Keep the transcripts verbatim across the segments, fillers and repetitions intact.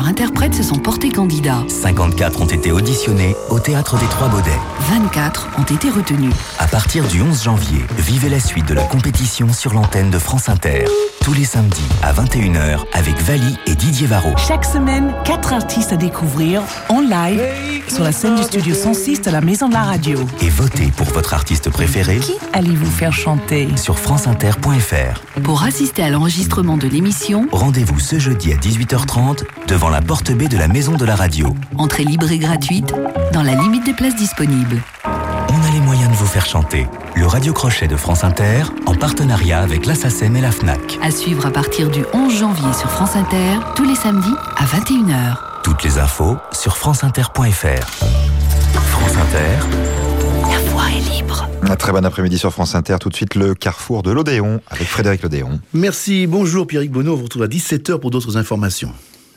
chanteurs interprètes se sont portés candidats. cinquante-quatre ont été auditionnés au Théâtre des Trois Baudets. vingt-quatre ont été retenus. À partir du onze janvier, vivez la suite de la compétition sur l'antenne de France Inter. Tous les samedis à vingt et une heures avec Vali et Didier Varro. Chaque semaine, quatre artistes à découvrir en live sur la scène du studio cent six de la Maison de la Radio. Et votez pour votre artiste préféré. Qui allez-vous faire chanter sur franceinter point f r. Pour assister à l'enregistrement de l'émission, rendez-vous ce jeudi à dix-huit heures trente devant la porte B de la Maison de la Radio. Entrée libre et gratuite, dans la limite des places disponibles. On a les moyens de vous faire chanter. Le Radio Crochet de France Inter, en partenariat avec l'A S A C E M et la FNAC. À suivre à partir du onze janvier sur France Inter, tous les samedis à vingt et une heures. Toutes les infos sur franceinter point f r. France Inter, la voix est libre. Un très bon après-midi sur France Inter. Tout de suite, le carrefour de l'Odéon avec Frédéric Lodéon. Merci, bonjour Pierrick Bonneau. On vous retrouve à dix-sept heures pour d'autres informations.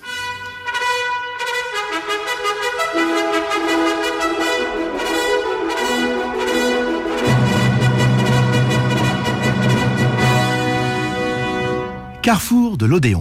Carrefour de l'Odéon.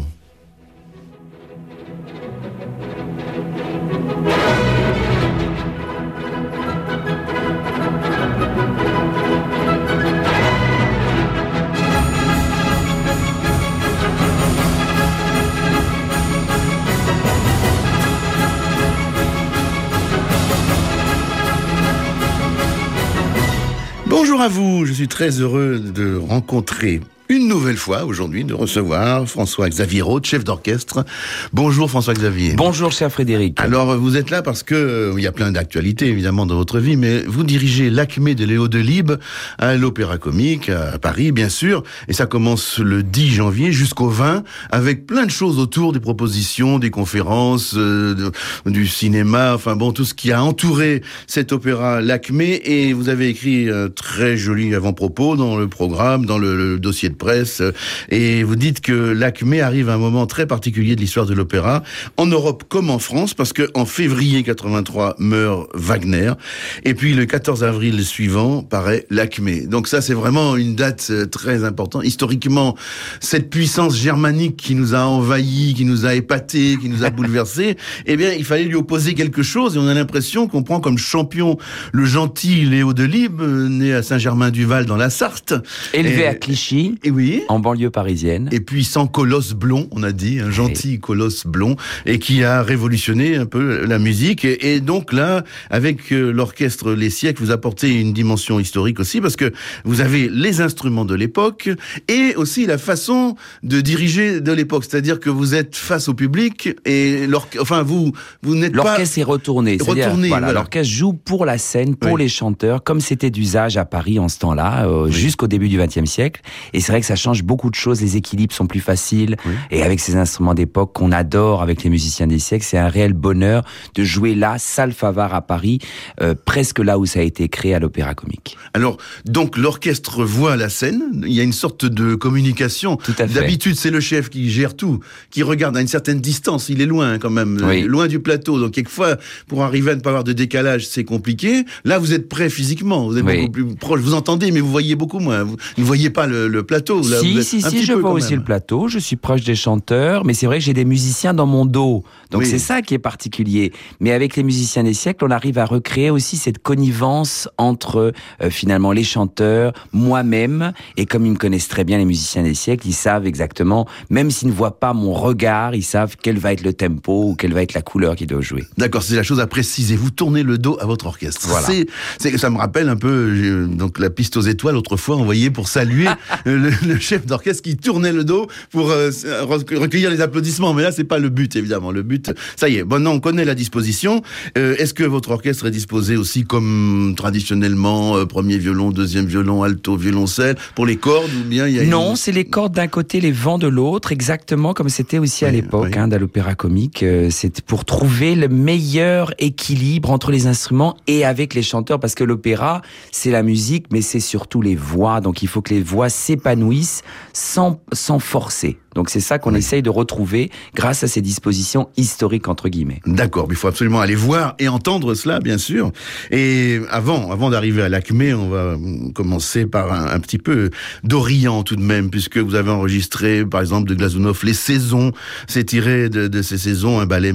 Bonjour à vous, je suis très heureux de rencontrer une nouvelle fois aujourd'hui, de recevoir François-Xavier Rode, chef d'orchestre. Bonjour François-Xavier. Bonjour cher Frédéric. Alors vous êtes là parce que euh, il y a plein d'actualités évidemment dans votre vie, mais vous dirigez l'Acmé de Léo Delibes à l'Opéra Comique à Paris bien sûr, et ça commence le dix janvier jusqu'au vingt avec plein de choses autour, des propositions, des conférences, euh, de, du cinéma, enfin bon, tout ce qui a entouré cet opéra l'Acmé, et vous avez écrit un très joli avant-propos dans le programme, dans le, le dossier de presse, et vous dites que l'Acmé arrive à un moment très particulier de l'histoire de l'opéra, en Europe comme en France, parce que en février quatre-vingt-trois meurt Wagner, et puis le quatorze avril suivant paraît l'Acmé. Donc ça, c'est vraiment une date très importante. Historiquement, cette puissance germanique qui nous a envahis, qui nous a épatés, qui nous a bouleversés, eh bien, il fallait lui opposer quelque chose, et on a l'impression qu'on prend comme champion le gentil Léo Delibes, né à Saint-Germain-du-Val dans la Sarthe. Élevé et... à Clichy. Et oui. En banlieue parisienne. Et puis sans colosse blond, on a dit, un gentil et... colosse blond, et qui a révolutionné un peu la musique. Et, et donc là, avec euh, l'orchestre Les Siècles, vous apportez une dimension historique aussi, parce que vous avez les instruments de l'époque, et aussi la façon de diriger de l'époque. C'est-à-dire que vous êtes face au public, et l'orchestre, enfin, vous, vous n'êtes pas... L'orchestre est retourné. retourné voilà, voilà. L'orchestre joue pour la scène, pour oui. les chanteurs, comme c'était d'usage à Paris en ce temps-là, euh, oui. jusqu'au début du vingtième siècle. Et c'est vrai que ça change beaucoup de choses, les équilibres sont plus faciles, oui. et avec ces instruments d'époque qu'on adore avec les musiciens des siècles, c'est un réel bonheur de jouer là, salle Favart à Paris, euh, presque là où ça a été créé à l'Opéra Comique. Alors, donc l'orchestre voit la scène, il y a une sorte de communication. Tout à fait. D'habitude, c'est le chef qui gère tout, qui regarde à une certaine distance, il est loin quand même, oui. loin du plateau, donc quelquefois, pour arriver à ne pas avoir de décalage, c'est compliqué. Là, vous êtes près physiquement, vous êtes oui. beaucoup plus proche, vous entendez, mais vous voyez beaucoup moins, vous ne voyez pas le, le plateau. Là, si, si, si, je vois aussi le plateau, je suis proche des chanteurs, mais c'est vrai que j'ai des musiciens dans mon dos, donc oui. c'est ça qui est particulier. Mais avec les musiciens des siècles, on arrive à recréer aussi cette connivence entre euh, finalement les chanteurs, moi-même, et comme ils me connaissent très bien les musiciens des siècles, ils savent exactement, même s'ils ne voient pas mon regard, ils savent quel va être le tempo ou quelle va être la couleur qu'ils doivent jouer. D'accord, c'est la chose à préciser. Vous tournez le dos à votre orchestre. Voilà. C'est, c'est, ça me rappelle un peu euh, donc la piste aux étoiles autrefois envoyée pour saluer le, le chef d'orchestre qui tournait le dos pour euh, recueillir les applaudissements. Mais là, c'est pas le but, évidemment. Le but, ça y est. Bon, non, on connaît la disposition. Euh, est-ce que votre orchestre est disposé aussi comme traditionnellement, euh, premier violon, deuxième violon, alto, violoncelle, pour les cordes ou bien il y a Non, une... c'est les cordes d'un côté, les vents de l'autre, exactement comme c'était aussi à oui, l'époque, oui. hein, à l'Opéra Comique. Euh, c'est pour trouver le meilleur équilibre entre les instruments et avec les chanteurs, parce que l'opéra, c'est la musique, mais c'est surtout les voix. Donc il faut que les voix s'épanouissent sans, sans forcer. Donc c'est ça qu'on oui. essaye de retrouver grâce à ces dispositions historiques entre guillemets. D'accord, mais il faut absolument aller voir et entendre cela, bien sûr. Et avant, avant d'arriver à l'Acmé, on va commencer par un, un petit peu d'Orient tout de même, puisque vous avez enregistré, par exemple, de Glazunov, Les Saisons. C'est tiré de, de ces saisons, un ballet